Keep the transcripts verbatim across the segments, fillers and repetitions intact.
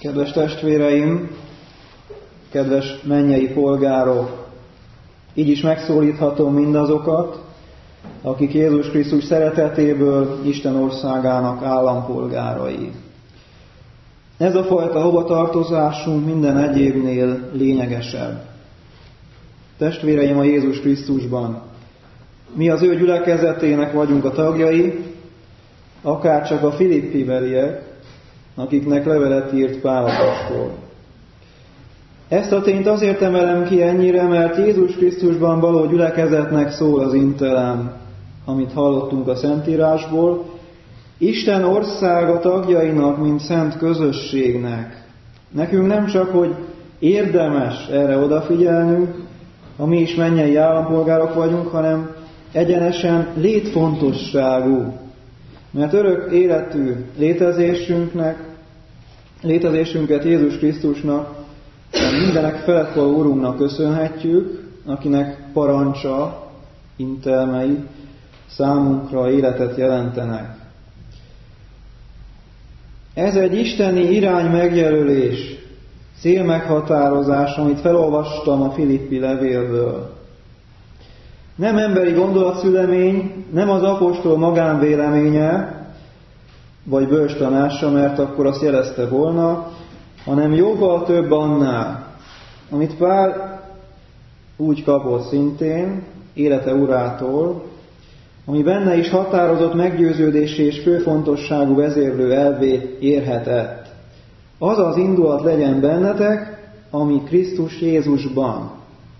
Kedves testvéreim, kedves mennyei polgárok, így is megszólíthatom mindazokat, akik Jézus Krisztus szeretetéből Isten országának állampolgárai. Ez a fajta hovatartozásunk minden egyébnél lényegesebb. Testvéreim a Jézus Krisztusban, mi az ő gyülekezetének vagyunk a tagjai, akárcsak a filippibeliek, akiknek levelet írt Pál apostol. Ezt a tényt azért emelem ki ennyire, mert Jézus Krisztusban való gyülekezetnek szól az intelem, amit hallottunk a Szentírásból, Isten országa tagjainak, mint szent közösségnek. Nekünk nem csak, hogy érdemes erre odafigyelnünk, ha mi is mennyei állampolgárok vagyunk, hanem egyenesen létfontosságú. Mert örök életű létezésünknek, létezésünket Jézus Krisztusnak, mindenek felett való Urunknak köszönhetjük, akinek parancsa, intelmei számunkra életet jelentenek. Ez egy isteni irány megjelölés, célmeghatározás, amit felolvastam a Filippi levélből. Nem emberi gondolatszülemény, nem az apostol magánvéleménye, vagy bölcs tanácsa, mert akkor azt jelezte volna, hanem jóval több annál, amit Pál úgy kapott szintén, élete Urától, ami benne is határozott meggyőződési és főfontosságú vezérlő elvét érhetett. Az az indulat legyen bennetek, ami Krisztus Jézusban.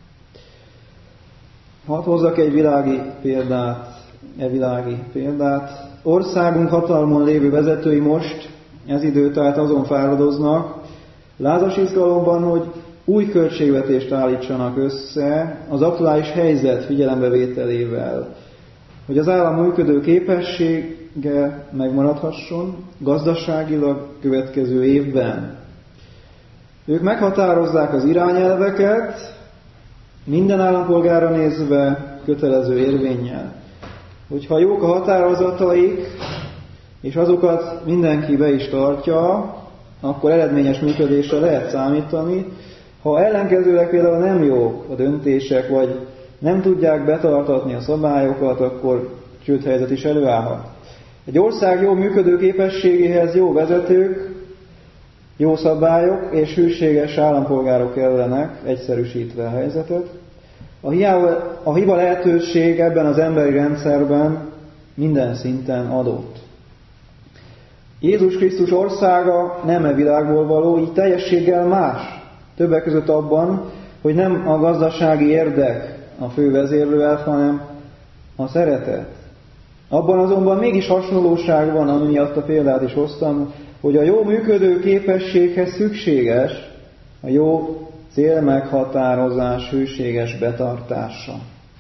Hadd hozzak egy világi példát, e világi példát. Országunk hatalmon lévő vezetői most, ez idő tehát azon fáradoznak, lázas izgalomban, hogy új költségvetést állítsanak össze az aktuális helyzet figyelembevételével, hogy az állam működő képessége megmaradhasson gazdaságilag következő évben. Ők meghatározzák az irányelveket, minden állampolgára nézve kötelező érvénnyel. Hogyha jók a határozataik, és azokat mindenki be is tartja, akkor eredményes működésre lehet számítani. Ha ellenkezőleg például nem jók a döntések, vagy nem tudják betartatni a szabályokat, akkor csődhelyzet is előállhat. Egy ország jó működő képességéhez jó vezetők, jó szabályok és hűséges állampolgárok kellenek, egyszerűsítve a helyzetet. A, hiába, a hiba lehetőség ebben az emberi rendszerben minden szinten adott. Jézus Krisztus országa nem e világból való, így teljességgel más. Többek között abban, hogy nem a gazdasági érdek a fő vezérlőelv, hanem a szeretet. Abban azonban mégis hasonlóság van, ami miatt a példát is hoztam, hogy a jó működő képességhez szükséges a jó célmeghatározás hűséges betartása.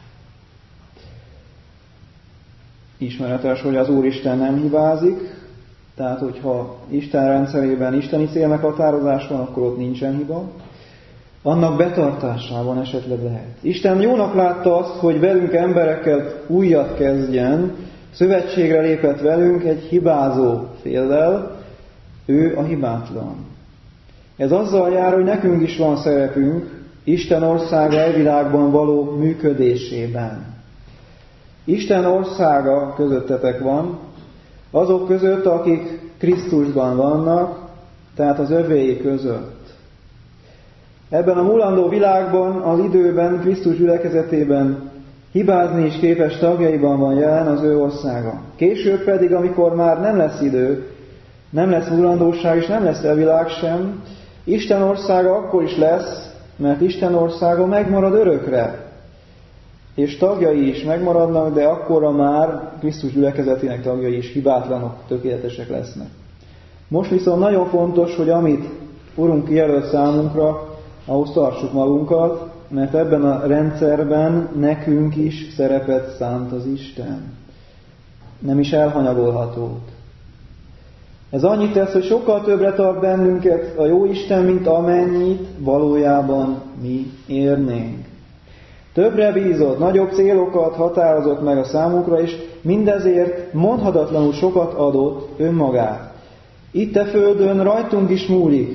Ismeretes, hogy az Úristen nem hibázik, tehát hogyha Isten rendszerében isteni célmeghatározás van, akkor ott nincsen hiba. Annak betartásában esetleg lehet. Isten jónak látta azt, hogy velünk emberekkel újat kezdjen, szövetségre lépett velünk egy hibázó féllel, ő a hibátlan. Ez azzal jár, hogy nekünk is van szerepünk Isten országa e világban való működésében. Isten országa közöttetek van, azok között, akik Krisztusban vannak, tehát az övéi között. Ebben a mulandó világban, az időben, Krisztus gyülekezetében hibázni is képes tagjaiban van jelen az ő országa. Később pedig, amikor már nem lesz idő, nem lesz mulandóság, és nem lesz e világ sem, Isten országa akkor is lesz, mert Isten országa megmarad örökre. És tagjai is megmaradnak, de akkorra már Krisztus gyülekezetének tagjai is hibátlanok, tökéletesek lesznek. Most viszont nagyon fontos, hogy amit Urunk kijelölt számunkra, ahhoz tartsuk magunkat, mert ebben a rendszerben nekünk is szerepet szánt az Isten. Nem is elhanyagolhatót. Ez annyit tesz, hogy sokkal többre tart bennünket a jó Isten, mint amennyit valójában mi érnénk. Többre bízott, nagyobb célokat határozott meg a számunkra, és mindezért mondhatatlanul sokat adott önmagát. Itt a földön rajtunk is múlik,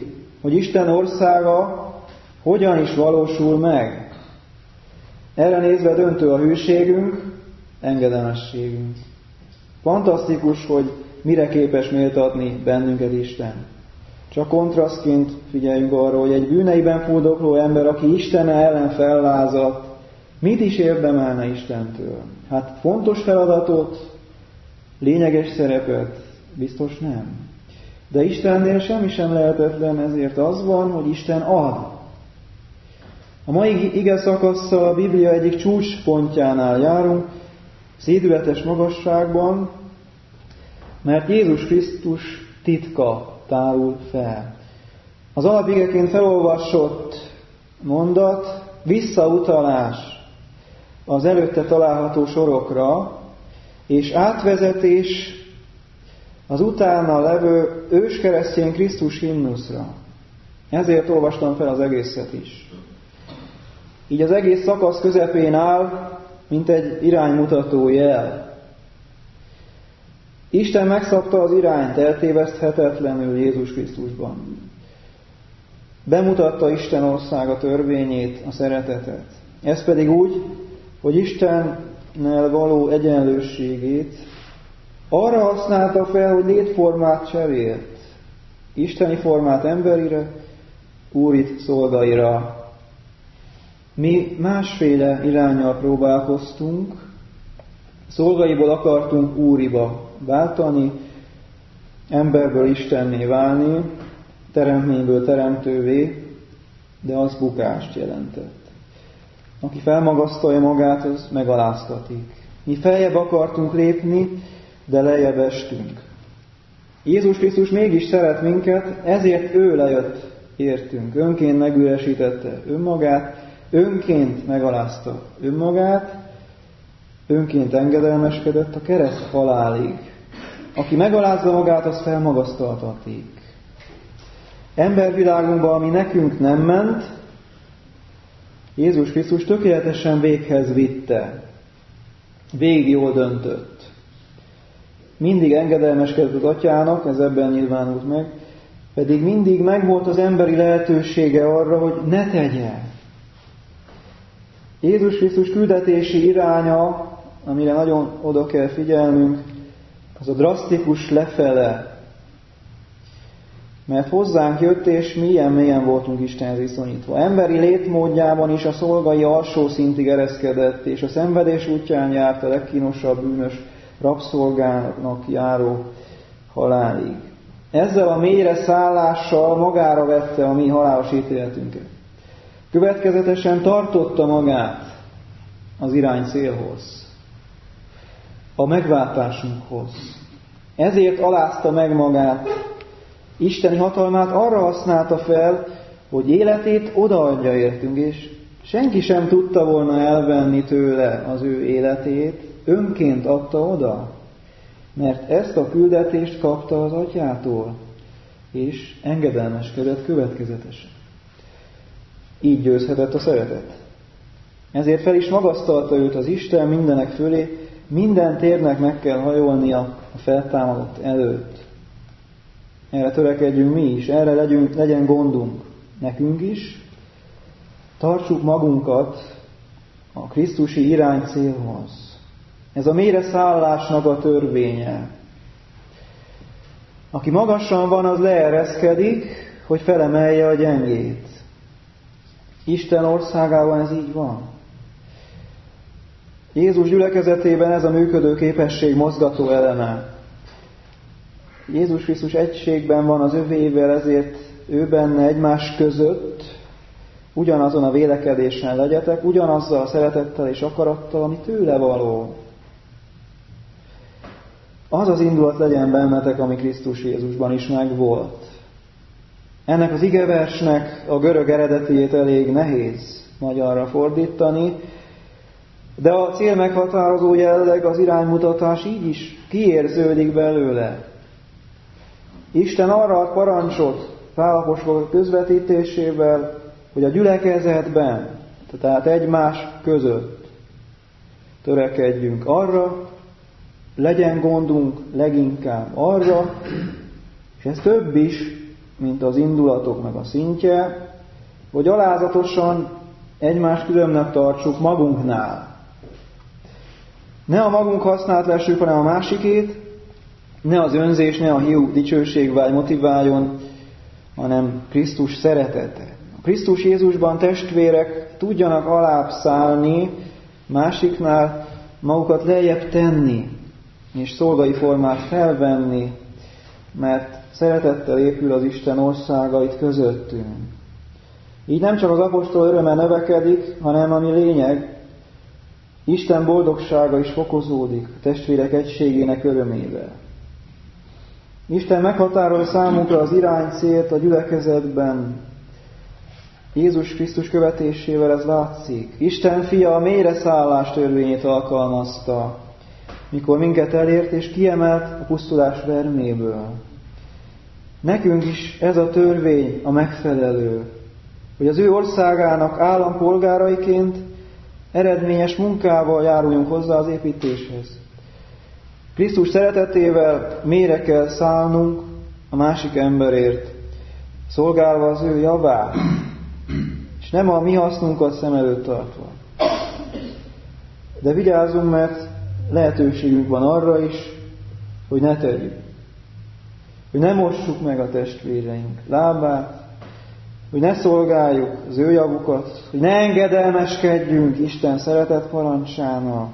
hogy Isten országa hogyan is valósul meg. Erre nézve döntő a hűségünk, engedelmességünk. Fantasztikus, hogy mire képes méltatni bennünket Isten. Csak kontrasztként figyeljünk arra, hogy egy bűneiben fuldokló ember, aki Isten ellen fellázadt, mit is érdemelne Istentől? Hát fontos feladatot, lényeges szerepet biztos nem. De Istennél semmi sem lehetetlen, ezért az van, hogy Isten ad. A mai ige szakasszal a Biblia egyik csúcspontjánál járunk, szédületes magasságban, mert Jézus Krisztus titka tárul fel. Az alapigeként felolvasott mondat visszautalás az előtte található sorokra, és átvezetés az utána levő őskeresztény Krisztus himnuszra. Ezért olvastam fel az egészet is. Így az egész szakasz közepén áll, mint egy iránymutató jel. Isten megszabta az irányt eltéveszthetetlenül Jézus Krisztusban. Bemutatta Isten országa törvényét, a szeretetet. Ez pedig úgy, hogy Istennel való egyenlőségét arra használta fel, hogy létformát cserélt. Isteni formát emberire, úrit szolgaira. Mi másféle iránnyal próbálkoztunk, szolgaiból akartunk úriba váltani, emberből Istenné válni, teremtményből teremtővé, de az bukást jelentett. Aki felmagasztalja magát, az megaláztatik. Mi feljebb akartunk lépni, de lejjebb estünk. Jézus Krisztus mégis szeret minket, ezért ő lejött értünk. Önként megüresítette önmagát, önként megalázta önmagát, önként engedelmeskedett a kereszt halálig. Aki megalázza magát, az felmagasztaltatik. Embervilágunkban, ami nekünk nem ment, Jézus Krisztus tökéletesen véghez vitte. Végig jól döntött. Mindig engedelmeskedett az Atyának, ez ebben nyilvánult meg, pedig mindig megvolt az emberi lehetősége arra, hogy ne tegye. Jézus Krisztus küldetési iránya, amire nagyon oda kell figyelnünk, az a drasztikus lefele. Mert hozzánk jött, és mi ilyen mélyen voltunk Istenhez viszonyítva. Emberi létmódjában is a szolgai alsó szintig ereszkedett, és a szenvedés útján járt a legkínosabb bűnös rabszolgának járó halálig. Ezzel a mélyre szállással magára vette a mi halálos ítéletünket. Következetesen tartotta magát az irány célhoz, a megváltásunkhoz. Ezért alázta meg magát, isteni hatalmát arra használta fel, hogy életét odaadja értünk, és senki sem tudta volna elvenni tőle az ő életét, önként adta oda, mert ezt a küldetést kapta az Atyától, és engedelmeskedett következetesen. Így győzhetett a szeretet. Ezért fel is magasztalta őt az Isten mindenek fölé, minden térnek meg kell hajolnia a feltámadott előtt. Erre törekedjünk mi is, erre legyünk, legyen gondunk nekünk is. Tartsuk magunkat a krisztusi irány célhoz. Ez a mélyre szállásnak a törvénye. Aki magasan van, az leereszkedik, hogy felemelje a gyengét. Isten országában ez így van. Jézus gyülekezetében ez a működő képesség mozgató eleme. Jézus Krisztus egységben van az övével, ezért ő benne egymás között ugyanazon a vélekedésen legyetek, ugyanazzal a szeretettel és akarattal, ami tőle való. Az az indulat legyen bennetek, ami Krisztus Jézusban is megvolt. Ennek az igeversnek a görög eredetiét elég nehéz magyarra fordítani, de a cél meghatározó jelleg, az iránymutatás így is kiérződik belőle. Isten arra ad parancsot Pál közvetítésével, hogy a gyülekezetben, tehát egymás között törekedjünk arra, legyen gondunk leginkább arra, és ez több is, mint az indulatok meg a szintje, hogy alázatosan egymást különbnek tartsuk magunknál. Ne a magunk hasznát vessük, hanem a másikét, ne az önzés, ne a hiú dicsőségvágy motiváljon, hanem Krisztus szeretete. A Krisztus Jézusban testvérek tudjanak alább szállni, másiknál magukat lejjebb tenni, és szolgai formát felvenni, mert szeretettel épül az Isten országait közöttünk. Így nem csak az apostol öröme növekedik, hanem ami lényeg, Isten boldogsága is fokozódik a testvérek egységének örömével. Isten meghatározza számunkra az iránycélt a gyülekezetben. Jézus Krisztus követésével ez látszik. Isten fia a mélyre szállás törvényét alkalmazta, mikor minket elért és kiemelt a pusztulás verméből. Nekünk is ez a törvény a megfelelő, hogy az ő országának állampolgáraiként eredményes munkával járuljunk hozzá az építéshez. Krisztus szeretetével mélyre kell szállnunk a másik emberért, szolgálva az ő javát, és nem a mi hasznunkat szem előtt tartva. De vigyázzunk, mert lehetőségünk van arra is, hogy ne tegyük. Hogy ne mossuk meg a testvéreink lábát, hogy ne szolgáljuk az ő javukat, hogy ne engedelmeskedjünk Isten szeretet parancsának.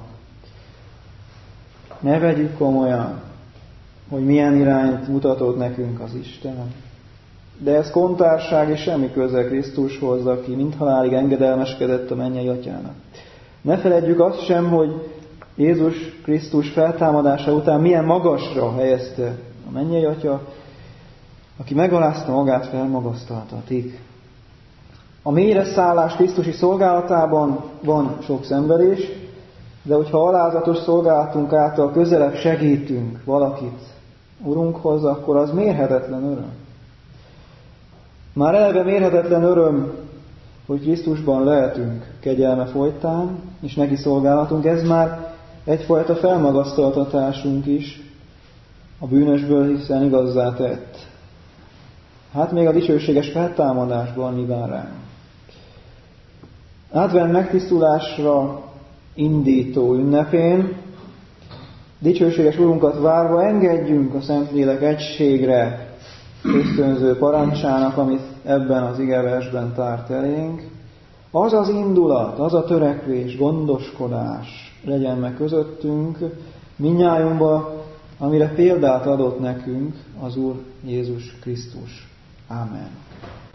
Ne vegyük komolyan, hogy milyen irányt mutatott nekünk az Isten. De ez kontárság és semmi köze Krisztushoz, aki mindhalálig engedelmeskedett a mennyei atyának. Ne feledjük azt sem, hogy Jézus Krisztus feltámadása után milyen magasra helyezte a mennyei atya, aki megalázta magát, felmagasztaltatik. A mélyre szállás Krisztusi szolgálatában van sok szenvedés, de hogyha alázatos szolgálatunk által közelebb segítünk valakit Urunkhoz, akkor az mérhetetlen öröm. Már eleve mérhetetlen öröm, hogy Krisztusban lehetünk kegyelme folytán, és neki szolgálatunk. Ez már egyfajta felmagasztaltatásunk is a bűnösből, hiszen igazzá tett. Hát még a dicsőséges feltámadásban mi vár ránk. Advent megtisztulásra indító ünnepén, dicsőséges Urunkat várva engedjünk a Szentlélek egységre ösztönző parancsának, amit ebben az igeversben tárt elénk. Az az indulat, az a törekvés, gondoskodás legyen meg közöttünk, mindnyájunkban, amire példát adott nekünk az Úr Jézus Krisztus. Ámen.